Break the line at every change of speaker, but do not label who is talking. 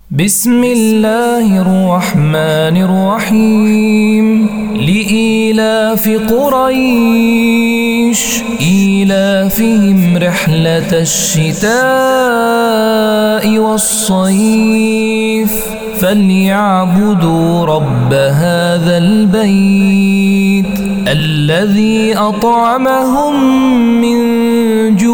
بسم الله الرحمن الرحيم لإيلاف قريش إيلافهم رحلة الشتاء والصيف فليعبدوا رب هذا البيت الذي أطعمهم من